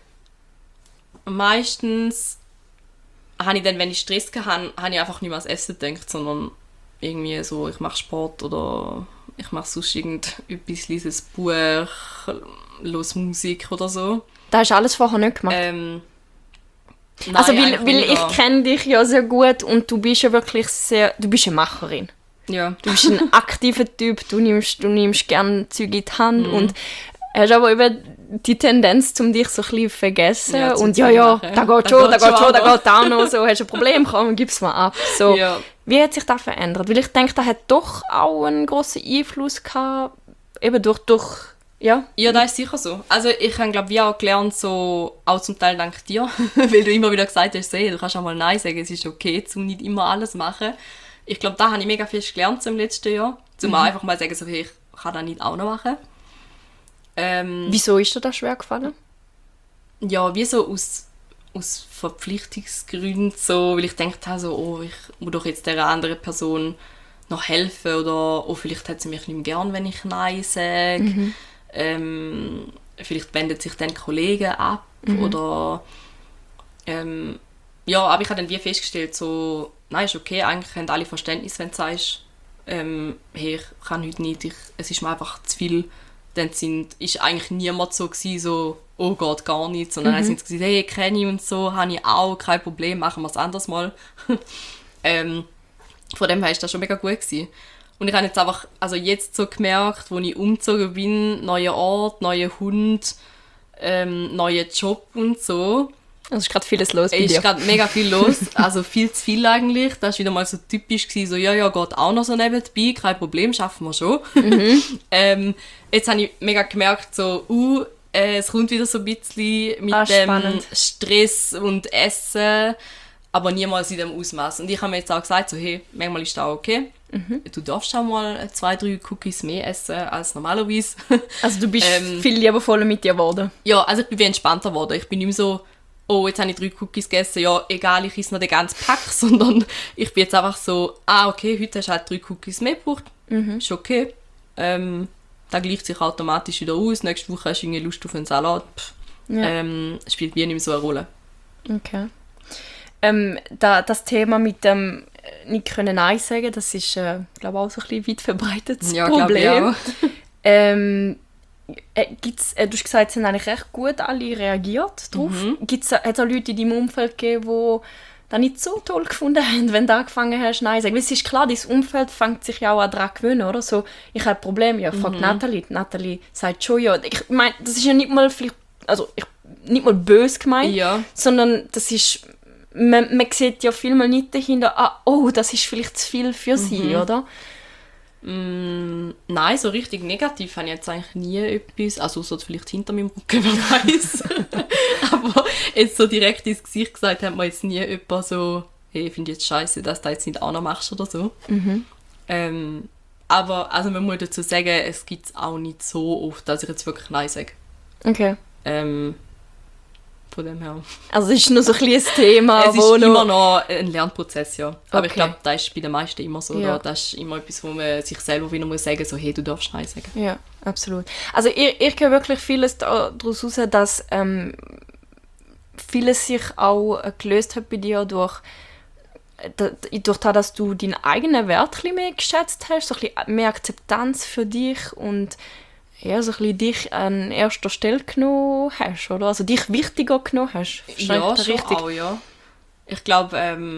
meistens habe ich dann, wenn ich Stress hatte, habe ich einfach nicht mehr ans Essen gedacht, sondern irgendwie so, ich mache Sport oder ich mache sonst irgendetwas, lese ein Buch, höre Musik oder so. Das hast du alles vorher nicht gemacht? Nein, Also weil eigentlich ich weniger. kenne dich ja sehr gut und du bist ja wirklich du bist eine Macherin. Ja. Du bist ein aktiver Typ, du nimmst gerne Zeug in die Hand und hast aber eben die Tendenz, um dich so ein bisschen vergessen Ja, zu und viel machen. da geht auch noch, so, hast du ein Problem, komm, gib's mal ab. So, Ja. Wie hat sich das verändert? Weil ich denke, das hat doch auch einen grossen Einfluss gehabt, eben durch ja. Ja, das ist sicher so. Also ich habe, glaube ich, auch gelernt, so, auch zum Teil dank dir, weil du immer wieder gesagt hast, so, hey, du kannst auch mal Nein sagen, es ist okay, zu nicht immer alles machen. Ich glaube, da habe ich mega viel gelernt im letzten Jahr, zum einfach mal sagen, so, hey, ich kann das nicht auch noch machen. Wieso ist dir das schwer gefallen? Ja, wie so aus Verpflichtungsgründen, so, weil ich gedacht habe, so, oh, ich muss doch jetzt dieser anderen Person noch helfen oder oh, vielleicht hat sie mich nicht mehr gern, wenn ich Nein sage. Vielleicht wendet sich dann Kollegen ab oder ja, aber ich habe dann wie festgestellt, so, nein, ist okay, eigentlich haben alle Verständnis, wenn du sagst, hey, ich kann heute nicht, es ist mir einfach zu viel. Dann ist eigentlich niemand so gewesen, so, oh Gott, gar nicht, sondern dann sind sie gesagt, hey, kenne ich und so, habe ich auch, kein Problem, machen wir es anders mal. Von dem her war das schon mega gut gewesen. Und ich habe jetzt einfach, also jetzt so gemerkt, wo ich umgezogen bin, neuer Ort, neuer Hund, neuer Job und so, Es ist gerade vieles los bei es ist dir. gerade mega viel los, also viel zu viel eigentlich. Das war wieder mal so typisch gewesen, so ja, geht auch noch so nebenbei, kein Problem, schaffen wir schon. Jetzt habe ich mega gemerkt, so, es kommt wieder so ein bisschen mit dem spannend. Stress und Essen, aber niemals in dem Ausmaß. Und ich habe mir jetzt auch gesagt, so, hey, manchmal ist das auch okay. Du darfst auch mal 2-3 Cookies mehr essen als normalerweise. Also du bist viel liebevoller mit dir geworden. Ja, also ich bin wie entspannter geworden. Ich bin nicht mehr so, oh, jetzt habe ich 3 Cookies gegessen, ja, egal, ich esse noch den ganzen Pack, sondern ich bin jetzt einfach so, okay, heute hast du halt 3 Cookies mehr gebraucht, ist okay. Das gleicht sich automatisch wieder aus, nächste Woche hast du irgendwie Lust auf einen Salat, Ja. spielt wie nicht mehr so eine Rolle. Okay. Das Thema mit dem nicht können Nein sagen, das ist, glaube ich, auch so ein bisschen weit verbreitetes Ja, glaube ich Problem. auch. Du hast gesagt, es haben eigentlich recht gut alle reagiert drauf. Hat es auch Leute in deinem Umfeld gegeben, die das nicht so toll gefunden haben, wenn du angefangen hast, Nein zu sagen? Weil es ist klar, dein Umfeld fängt sich ja auch daran gewöhnen, oder? So, ich habe ein Problem, ja, frag Nathalie. Nathalie sagt schon ja. Ich meine, das ist ja nicht mal vielleicht, nicht mal böse gemeint, Ja. sondern das ist, man sieht ja vielmal nicht dahinter, das ist vielleicht zu viel für sie, oder? Nein, so richtig negativ habe ich jetzt eigentlich nie etwas, also so vielleicht hinter meinem Rücken, wer weiß. Aber jetzt so direkt ins Gesicht gesagt hat mir jetzt nie jemand so, hey, ich finde jetzt scheiße, dass du das jetzt nicht auch noch machst oder so. Aber also man muss dazu sagen, es gibt es auch nicht so oft, dass ich jetzt wirklich Nein sage. Okay. Von dem her. Also es ist nur so ein bisschen ein Thema, Es ist immer noch ein Lernprozess, ja. Aber ich Okay. glaube, das ist bei den meisten immer so. Ja. Oder? Das ist immer etwas, wo man sich selber wieder muss sagen, so, hey, du darfst Nein sagen. Ja, absolut. Also ich höre wirklich vieles daraus heraus, dass vieles sich auch gelöst hat bei dir durch das, dass du deinen eigenen Wert ein bisschen mehr geschätzt hast, so ein bisschen mehr Akzeptanz für dich und ja, so ein bisschen dich an erster Stelle genommen hast, oder? Also dich wichtiger genommen hast. Verstehe Ja, ich das schon richtig? auch, ja. Ich glaube,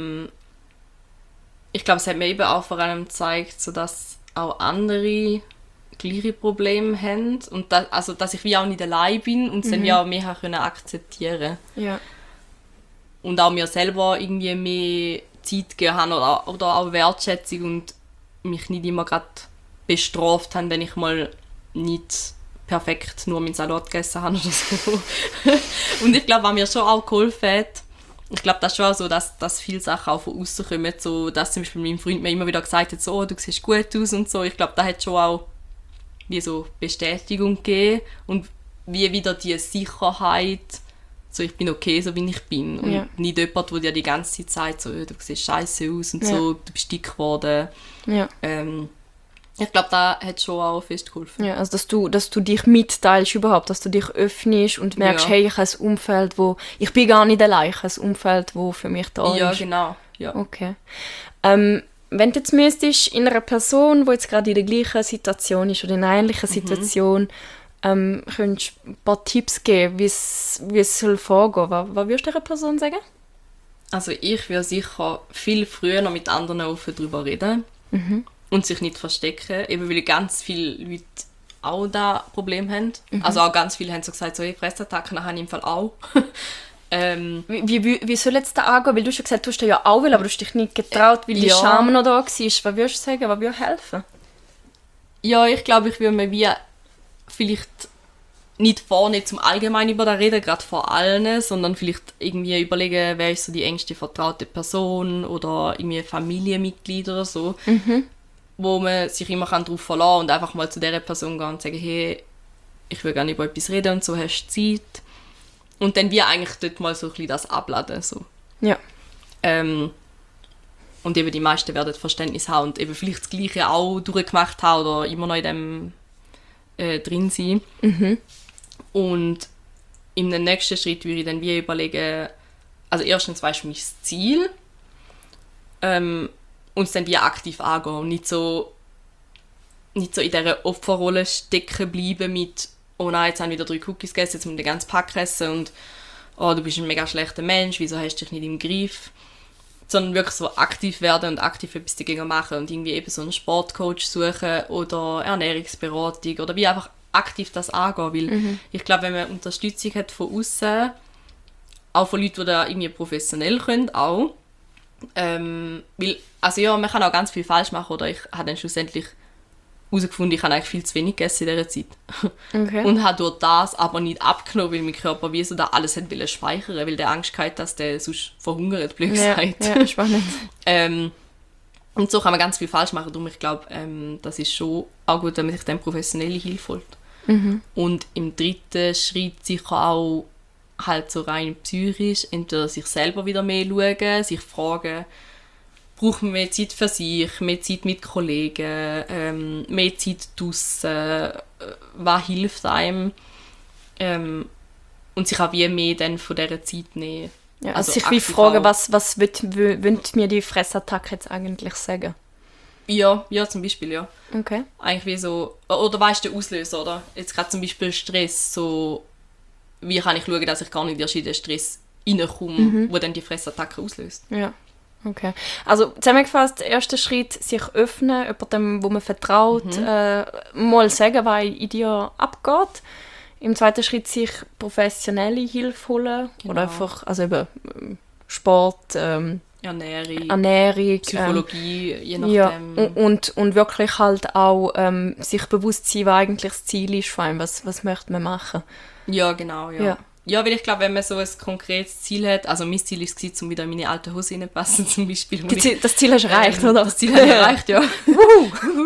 es hat mir eben auch vor allem gezeigt, so dass auch andere gleiche Probleme haben und dass ich wie auch nicht allein bin und es dann wie auch mehr können akzeptieren. Ja. Und auch mir selber irgendwie mehr Zeit gegeben haben oder auch Wertschätzung und mich nicht immer gerade bestraft haben, wenn ich mal nicht perfekt nur meinen Salat gegessen habe oder so. Und ich glaube, was mir schon auch geholfen hat, ich glaube, das ist schon auch so, dass viele Sachen auch von außen kommen, so, dass zum Beispiel mein Freund mir immer wieder gesagt hat, so, oh, du siehst gut aus und so. Ich glaube, da hat schon auch wie so Bestätigung gegeben und wie wieder die Sicherheit, so ich bin okay, so wie ich bin. Und Ja. nicht jemand, der dir die ganze Zeit sagt, so, du siehst scheiße aus und Ja. so, du bist dick geworden. Ja. Ich glaube, da hat schon auch fest geholfen. Ja, also dass du dich mitteilst überhaupt, dass du dich öffnest und merkst, Ja. hey, ich habe ein Umfeld, ich bin gar nicht allein, ich habe ein Umfeld, wo für mich da Ja, ist. genau. Ja. Okay. Wenn du jetzt müsstest, in einer Person, die jetzt gerade in der gleichen Situation ist oder in einer ähnlichen Situation, könntest du ein paar Tipps geben, wie es soll vorgehen. Was würdest du dieser Person sagen? Also ich würde sicher viel früher noch mit anderen offen darüber reden und sich nicht verstecken, eben weil ganz viele Leute auch da Probleme haben. Also auch ganz viele haben so gesagt, so, hey, Fressattacken habe ich im Fall auch. Wie soll jetzt da angehen? Weil du schon gesagt hast, du hast ja auch will, aber du hast dich nicht getraut, weil die Ja. Scham noch da war. Was würdest du sagen? Was würde helfen? Ja, ich glaube, ich würde mir wie vielleicht nicht vorne zum Allgemeinen über das reden, gerade vor allen, sondern vielleicht irgendwie überlegen, wer ist so die engste vertraute Person oder irgendwie ein Familienmitglied oder so, wo man sich immer darauf verlassen kann und einfach mal zu dieser Person gehen und sagen, hey, ich will gerne über etwas reden und so, hast du Zeit? Und dann wie eigentlich dort mal so ein bisschen das abladen. So. Ja. Und eben die meisten werden Verständnis haben und eben vielleicht das Gleiche auch durchgemacht haben oder immer noch in dem drin sein. Und im nächsten Schritt würde ich dann wie überlegen, also erstens weißt du mein Ziel und es dann wie aktiv angehen und nicht so in dieser Opferrolle stecken bleiben mit «Oh nein, jetzt haben wieder 3 Cookies gegessen, jetzt muss ich den ganzen Pack essen» und «Oh, du bist ein mega schlechter Mensch, wieso hast du dich nicht im Griff?» Sondern wirklich so aktiv werden und aktiv etwas dagegen machen und irgendwie eben so einen Sportcoach suchen oder Ernährungsberatung oder wie einfach aktiv das angehen, weil ich glaube, wenn man Unterstützung hat von außen, auch von Leuten, die da irgendwie professionell können, auch, weil, also ja, man kann auch ganz viel falsch machen oder ich habe dann schlussendlich herausgefunden, ich habe eigentlich viel zu wenig gegessen in dieser Zeit. Okay. Und habe durch das aber nicht abgenommen, weil mein Körper wie so da alles hat wollen speichern, weil der Angst hatte, dass der sonst verhungert, blöd gesagt. Ja, spannend. Und so kann man ganz viel falsch machen. Darum, ich glaube, das ist schon auch gut, wenn man sich dann professionelle Hilfe holt. Und im dritten Schritt sicher auch halt so rein psychisch, entweder sich selber wieder mehr schauen, sich fragen, braucht man mehr Zeit für sich, mehr Zeit mit Kollegen, mehr Zeit draussen, was hilft einem und sich auch wie mehr dann von dieser Zeit nehmen. Ja, also sich wie aktiv fragen, auch. was wird mir die Fressattacke jetzt eigentlich sagen? Ja, zum Beispiel, ja. Okay. Eigentlich wie so, oder weißt du, der Auslöser, oder? Jetzt gerade zum Beispiel Stress, so, wie kann ich schauen, dass ich gar nicht erst in den Stress reinkomme, wo dann die Fressattacke auslöst. Ja, okay. Also zusammengefasst, der erste Schritt, sich öffnen, jemandem, wo man vertraut, mal sagen, was in dir abgeht. Im zweiten Schritt sich professionelle Hilfe holen. Genau. Oder einfach, also eben Sport, Ernährung, Psychologie, je ja, nachdem. und wirklich halt auch sich bewusst sein, was eigentlich das Ziel ist von einem, was möchte man machen. Ja, genau, ja. Ja. Ja, weil ich glaube, wenn man so ein konkretes Ziel hat, also mein Ziel war es, um wieder in meine alte Hose reinpassen zum Beispiel. Das Ziel hast du erreicht, oder? Das Ziel habe ich erreicht, ja.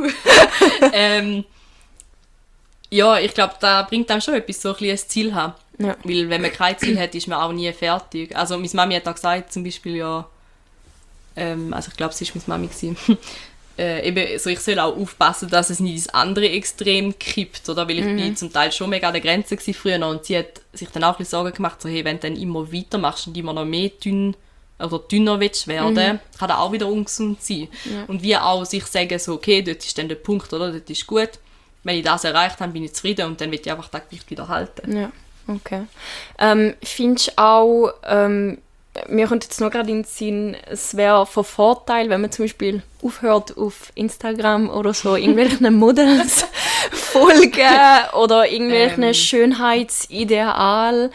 Ja, ich glaube, da bringt einem schon etwas, so ein bisschen ein Ziel haben. Ja. Weil wenn man kein Ziel hat, ist man auch nie fertig. Also meine Mami hat auch gesagt, zum Beispiel ja, also ich glaube, es war meine Mami gewesen, eben, so ich soll auch aufpassen, dass es nicht ins andere Extrem kippt, oder? Weil ich bin zum Teil schon mega an der Grenze gewesen früher noch, und sie hat sich dann auch ein bisschen Sorgen gemacht, so hey, wenn du dann immer weitermachst und immer noch mehr dünner willst werden, kann das auch wieder ungesund sein. Ja. Und wir auch sich sagen, so okay, dort ist dann der Punkt, oder? Dort ist gut. Wenn ich das erreicht habe, bin ich zufrieden und dann will ich einfach das Gewicht wieder halten. Ja, okay. Findest du auch, mir kommt jetzt noch gerade in den Sinn, es wäre von Vorteil, wenn man zum Beispiel aufhört, auf Instagram oder so irgendwelchen Models folgen oder irgendwelchen Schönheitsideal.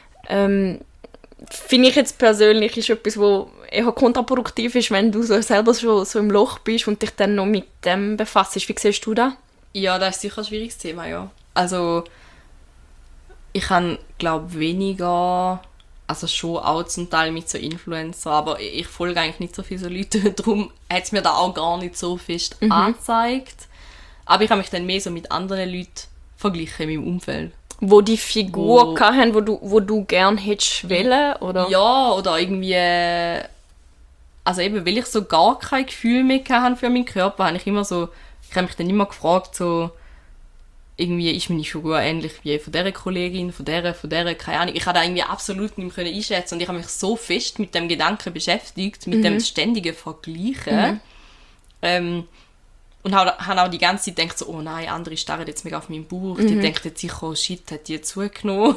Finde ich jetzt persönlich ist etwas, wo eher kontraproduktiv ist, wenn du so selber schon so im Loch bist und dich dann noch mit dem befasst. Wie siehst du das? Ja, das ist sicher ein schwieriges Thema, ja. Also ich habe, glaube weniger, also schon auch zum Teil mit so Influencer, aber ich folge eigentlich nicht so viele so Leute, darum hat es mir da auch gar nicht so fest angezeigt. Aber ich habe mich dann mehr so mit anderen Leuten verglichen in meinem Umfeld. Wo die Figur hatten, wo du gerne hättest wollen, oder? Ja, oder irgendwie, also eben, weil ich so gar kein Gefühl mehr hatte für meinen Körper, habe ich habe mich dann immer gefragt, so, irgendwie ist meine Figur ähnlich wie von dieser Kollegin, von dieser, keine Ahnung. Ich habe da irgendwie absolut nicht mehr einschätzen und ich habe mich so fest mit dem Gedanken beschäftigt, mit dem ständigen Vergleichen. Und habe auch die ganze Zeit gedacht, so, oh nein, andere starren jetzt mega auf meinen Bauch, die denken jetzt sicher, oh shit, hat die zugenommen.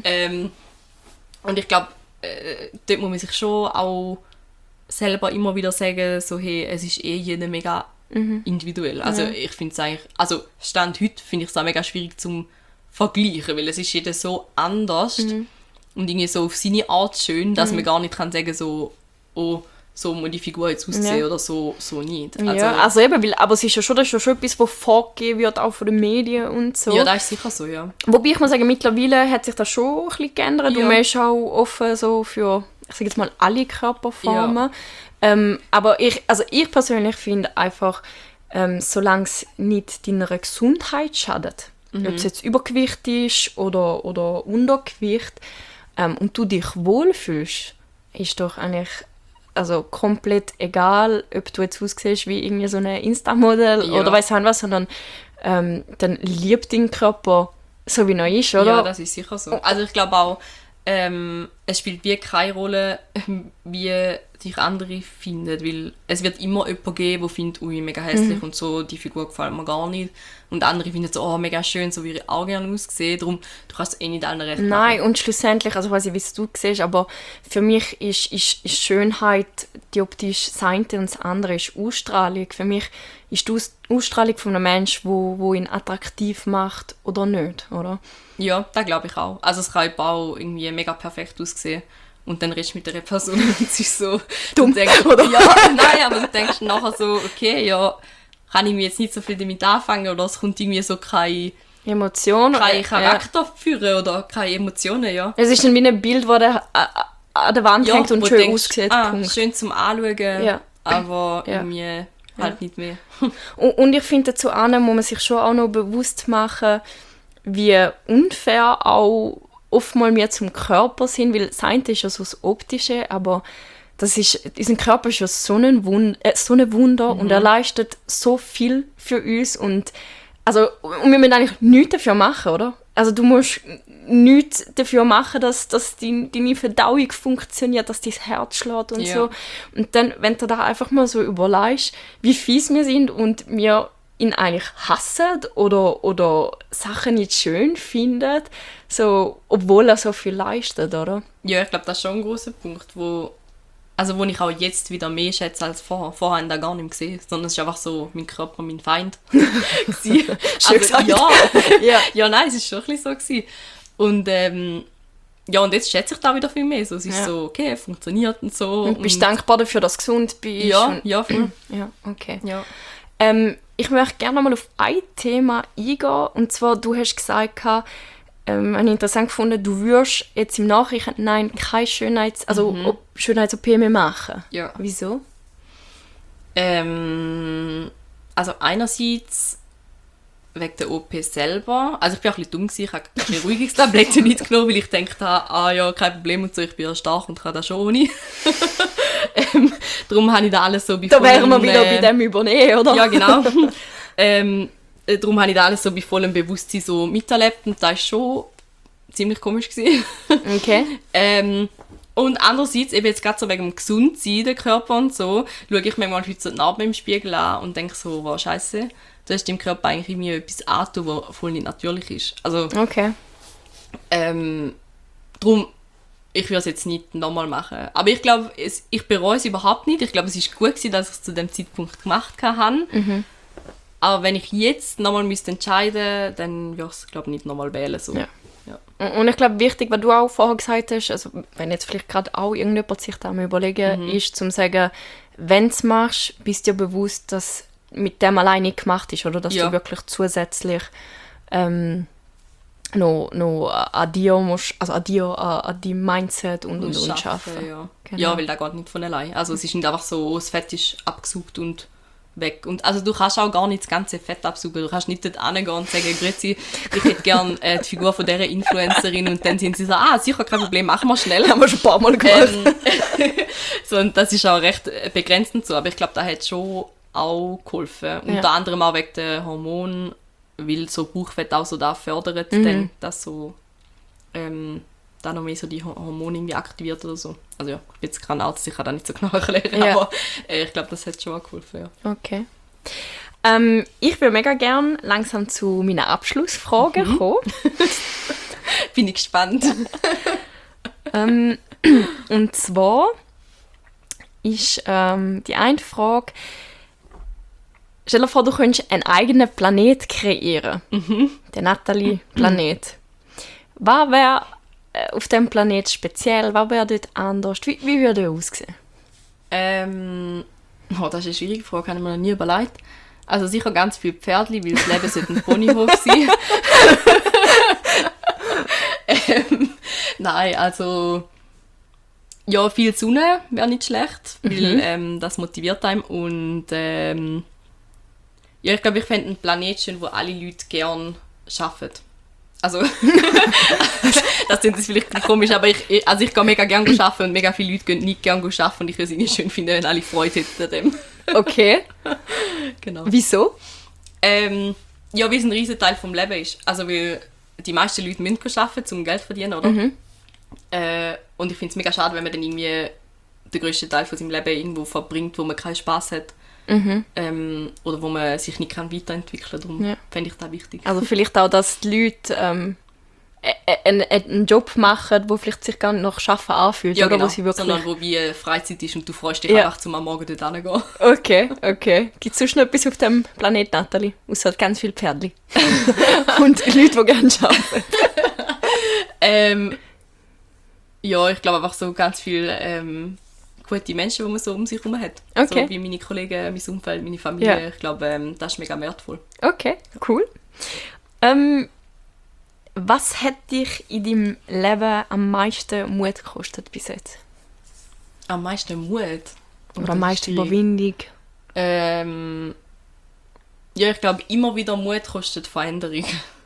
Und ich glaube, dort muss man sich schon auch selber immer wieder sagen, so, hey, es ist jeder mega individuell. Also ich finde es eigentlich, also Stand heute finde ich es auch mega schwierig zum Vergleichen, weil es ist jeder so anders und irgendwie so auf seine Art schön, dass man gar nicht kann sagen so, oh, so muss die Figur jetzt aussehen oder so nicht. Also eben, aber es ist ja schon, das ist ja schon etwas, was vorgegeben wird, auch von den Medien und so. Ja, das ist sicher so, ja. Wobei ich muss sagen, mittlerweile hat sich das schon ein bisschen geändert. Ja. Du bist auch offen so für, ich sage jetzt mal, alle Körperformen. Ja. Aber ich persönlich finde einfach, solange es nicht deiner Gesundheit schadet, ob es jetzt Übergewicht ist oder Untergewicht, und du dich wohlfühlst, ist doch eigentlich also komplett egal, ob du jetzt aussiehst wie irgendwie so eine Insta-Model oder weiss ich was, sondern dann liebt dein Körper so, wie er ist, oder? Ja, das ist sicher so. Also ich glaube auch, es spielt wie keine Rolle, wie dich andere finden, weil es wird immer jemanden geben, der findet, ui, mega hässlich und so, die Figur gefällt mir gar nicht. Und andere finden so, oh, mega schön, so würde ich auch gerne aussehen. Darum, du kannst eh nicht allen recht machen. Nein, und schlussendlich, also ich weiss nicht, wie du siehst, aber für mich ist Schönheit die optische Seite und das andere ist Ausstrahlung. Für mich ist die Ausstrahlung von einem Menschen, wo ihn attraktiv macht oder nicht, oder? Ja, das glaube ich auch. Also es kann auch irgendwie mega perfekt aussehen. Und dann redest du mit einer Person und sie ist so dumm, denkst, oder? Ja, nein, aber du denkst nachher so, okay, ja, kann ich mir jetzt nicht so viel damit anfangen oder es kommt irgendwie so keine Emotion, kein Charakter führen oder keine Emotionen, ja. Es ist dann wie ein Bild, das an der Wand hängt und schön aussieht. Schön zum Anschauen, aber irgendwie halt nicht mehr. Und ich finde, dazu muss man sich schon auch noch bewusst machen, wie unfair auch oftmals wir zum Körper sind, weil das eine ist ja so das Optische, aber unser Körper ist ja so ein Wunder und er leistet so viel für uns und wir müssen eigentlich nichts dafür machen, oder? Also du musst nichts dafür machen, dass deine Verdauung funktioniert, dass dein Herz schlägt und so. Und dann, wenn du da einfach mal so überlegst, wie fies wir sind und wir ihn eigentlich hassen oder Sachen nicht schön findet, so, obwohl er so viel leistet, oder? Ja, ich glaube, das ist schon ein grosser Punkt, wo ich auch jetzt wieder mehr schätze als vorher. Vorher habe ich das gar nicht mehr gesehen, sondern es ist einfach so mein Körper, mein Feind. Schön gesagt. Ja, nein, es war schon ein bisschen so gewesen. Und und jetzt schätze ich da wieder viel mehr. So, es ist so, okay, funktioniert und so. Und bist dankbar dafür, dass du gesund bist. Ja, voll. Ja, okay. Ja. Ich möchte gerne mal auf ein Thema eingehen. Und zwar, du hast gesagt, habe ich interessant gefunden, du würdest jetzt im Nachhinein keine Schönheits-OP mehr machen. Ja. Wieso? Also einerseits wegen der OP selber. Also ich war ein bisschen dumm gewesen, ich habe ein Beruhigungstabletten nicht genommen, weil ich gedacht habe, ja, kein Problem und so, ich bin ja stark und kann das schon ohne. Darum habe ich da alles so bei Da wären wir wieder bei dem übernehmen, oder? Ja, genau. Darum habe ich da alles so bei vollem Bewusstsein so miterlebt und das war schon ziemlich komisch gewesen. Okay. Und andererseits, eben jetzt gerade so wegen dem Gesundsein, der Körper und so, schaue ich mir manchmal so die Narben im Spiegel an und denke so, wow, Scheiße, du hast deinem Körper eigentlich irgendwie etwas angetan, was voll nicht natürlich ist. Also, Okay. Darum, ich würde es jetzt nicht nochmal machen. Aber ich glaube, ich bereue es überhaupt nicht. Ich glaube, es war gut gewesen, dass ich es zu dem Zeitpunkt gemacht habe. Aber wenn ich jetzt nochmal entscheiden müsste, dann würde ich es, glaube ich, nicht nochmal wählen. So. Ja. Und ich glaube, wichtig, was du auch vorher gesagt hast, also wenn jetzt vielleicht gerade auch irgendjemand sich da mal überlegen, ist zu sagen, wenn du es machst, bist du dir bewusst, dass mit dem alleine nicht gemacht ist, oder dass du wirklich zusätzlich noch an dir musst, also an deinem Mindset und arbeiten. Ja. Genau. Ja, weil das geht nicht von allein. Also es ist nicht einfach so, das Fett ist abgesaugt und weg. Und also du kannst auch gar nicht das ganze Fett absaugen. Du kannst nicht dort hingehen und sagen, grüezi, ich hätte gerne die Figur von dieser Influencerin und dann sind sie so, sicher, kein Problem, machen wir schnell. Haben wir schon ein paar Mal gemacht. So, und das ist auch recht begrenzend so, aber ich glaube, das hat schon auch geholfen. Unter anderem auch wegen der Hormone, weil so Bauchfett auch so da fördert, dann, dass so da noch mehr so die Hormone irgendwie aktiviert oder so. Also ja, ich bin jetzt kein Arzt, ich kann das nicht so genau erklären, aber ich glaube, das hat schon auch geholfen, ja. Okay. Ich würde mega gerne langsam zu meiner Abschlussfrage kommen. Bin ich gespannt. Und zwar ist die eine Frage, stell dir vor, du könntest einen eigenen Planet kreieren. Den Nathalie-Planet. Was wäre auf diesem Planet speziell? Was wäre dort anders? Wie würde er aussehen? Das ist eine schwierige Frage, habe ich mir noch nie überlegt. Also sicher ganz viele Pferdchen, weil das Leben sollte ein Ponyhof sein. Nein, also ja, viel Sonne wäre nicht schlecht, weil das motiviert einem und ja, ich glaube, ich fände einen Planet schön, wo alle Leute gerne arbeiten. Also, das klingt jetzt vielleicht komisch, aber ich gehe mega gerne arbeiten und mega viele Leute gehen nicht gerne arbeiten und ich würde es irgendwie schön finden, wenn alle Freude hätten an dem. Okay. Genau. Wieso? Ja, weil es ein riesen Teil vom Leben ist. Also, weil die meisten Leute müssen arbeiten, um Geld zu verdienen, oder? Und ich finde es mega schade, wenn man dann irgendwie den grössten Teil von seinem Leben irgendwo verbringt, wo man keinen Spass hat. Oder wo man sich nicht weiterentwickeln kann. Darum fände ich das wichtig. Also vielleicht auch, dass die Leute einen Job machen, der vielleicht sich gar nicht nach Arbeiten anfühlt. Ja, oder? genau. Wo sie wirklich... Sondern wo wie Freizeit ist und du freust dich einfach, zum am Morgen dort hingehen. Okay. Gibt es sonst noch etwas auf dem Planet, Nathalie? Außer ganz viele Pferdchen. Und Leute, die gerne arbeiten. Ja, ich glaube einfach so ganz viele gute Menschen, die man so um sich herum hat. Okay. So wie meine Kollegen, mein Umfeld, meine Familie. Ja. Ich glaube, das ist mega wertvoll. Okay, cool. Was hat dich in deinem Leben am meisten Mut gekostet bis jetzt? Am meisten Mut? Oder am meisten Überwindung? Ja, ich glaube, immer wieder Mut kostet Veränderung.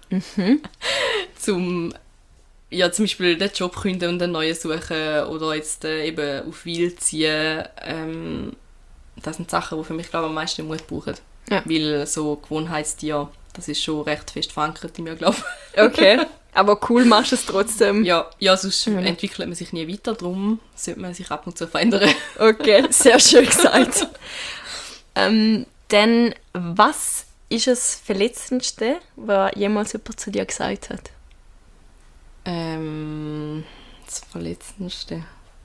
Zum Beispiel den Job kündigen und einen neuen suchen oder jetzt eben auf Wild ziehen. Das sind Sachen, die für mich, glaube ich, am meisten Mut brauchen. Ja. Weil so Gewohnheitstier, das ist schon recht fest verankert in mir, glaube ich. Okay, aber cool machst du es trotzdem. Ja, sonst entwickelt man sich nie weiter, darum sollte man sich ab und zu verändern. Okay, sehr schön gesagt. Dann, was ist das Verletzendste, was jemals jemand zu dir gesagt hat? Das Verletzendste.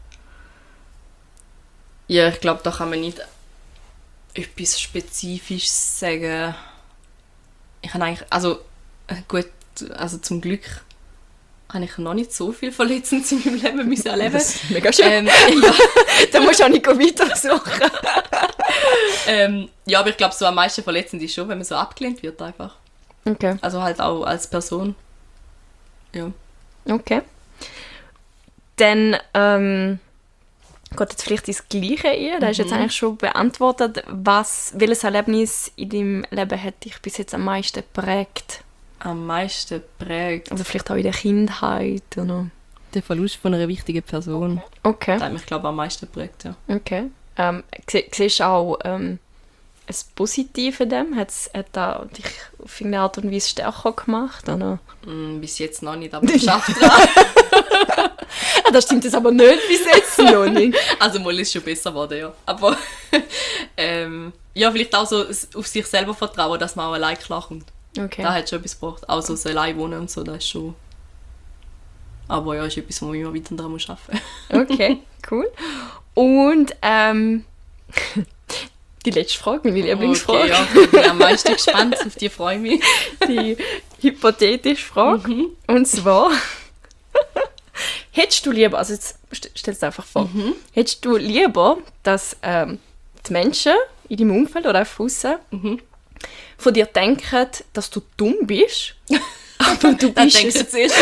Ja, ich glaube, da kann man nicht etwas Spezifisches sagen. Ich habe eigentlich, zum Glück habe ich noch nicht so viel Verletzendes in meinem Leben müssen erleben. Das ist mega schön. Da musst du auch nicht weitersuchen. Ja, aber ich glaube, so am meisten verletzend ist schon, wenn man so abgelehnt wird einfach. Okay. Also halt auch als Person. Ja. Okay. Dann geht jetzt vielleicht ins Gleiche ein. Da hast du jetzt eigentlich schon beantwortet. Welches Erlebnis in deinem Leben hat dich bis jetzt am meisten geprägt? Am meisten prägt? Also vielleicht auch in der Kindheit, oder? Der Verlust von einer wichtigen Person. Okay. Das hat mich, glaube ich, am meisten geprägt, ja. Okay. Siehst du auch ein Positives in dem? Hat das dich auf irgendeine Art und Weise stärker gemacht? Oder? Bis jetzt noch nicht, aber ich schaffe dran. Das stimmt jetzt aber nicht bis jetzt noch nicht. Also mal ist schon besser geworden, ja. Aber ja, vielleicht auch so auf sich selber vertrauen, dass man auch allein klarkommt. Okay. Das hat schon etwas gebracht. Also so allein wohnen und so, das ist schon... Aber ja, ist etwas, wo man immer weiter daran arbeiten muss. Okay, cool. Und die letzte Frage, meine Lieblingsfrage. Okay, ja, ich bin am meisten gespannt, auf die freue ich mich. Die hypothetische Frage. Und zwar, hättest du lieber, also jetzt stell es einfach vor, hättest du lieber, dass die Menschen in deinem Umfeld oder auch draussen von dir denken, dass du dumm bist, aber du bist denkst es du zuerst.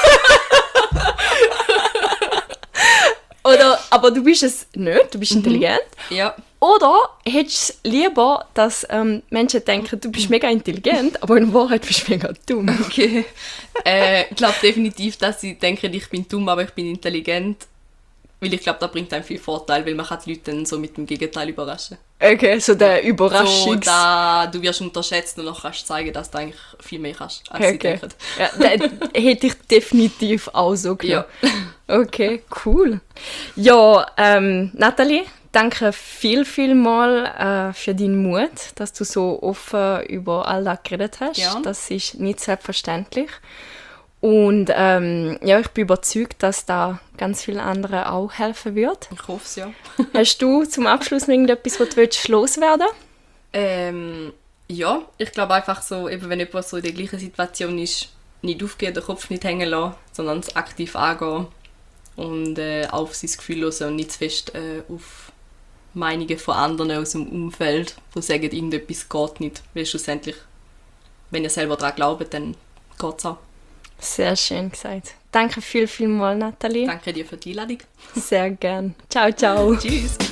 aber du bist es nicht, du bist intelligent. Ja. Oder hättest du lieber, dass Menschen denken, du bist mega intelligent, aber in Wahrheit bist du mega dumm? Okay. Ich glaube definitiv, dass sie denken, ich bin dumm, aber ich bin intelligent. Weil ich glaube, das bringt einem viel Vorteil, weil man kann die Leute dann so mit dem Gegenteil überraschen. Okay, so der So, Überraschungs... du wirst unterschätzt und dann kannst du zeigen, dass du eigentlich viel mehr kannst, als sie Okay. denken. Ja, das hätte ich definitiv auch so genommen. Ja. Okay, cool. Ja, Nathalie, danke viel mal für deinen Mut, dass du so offen über all das geredet hast. Ja. Das ist nicht selbstverständlich. Und ja, ich bin überzeugt, dass da ganz vielen anderen auch helfen wird. Ich hoffe es, ja. Hast du zum Abschluss noch irgendetwas, was du loswerden willst? Ja, ich glaube einfach so, eben wenn jemand so in der gleichen Situation ist, nicht aufgeben, den Kopf nicht hängen lassen, sondern es aktiv angehen und auf sein Gefühl hören und nicht zu fest auf Meinungen von anderen aus dem Umfeld, die sagen, irgendetwas geht nicht. Weil schlussendlich, wenn ihr selber daran glaubt, dann geht es auch. Sehr schön gesagt. Danke viel mal, Nathalie. Danke dir für die Einladung. Sehr gern. Ciao, ciao. Tschüss.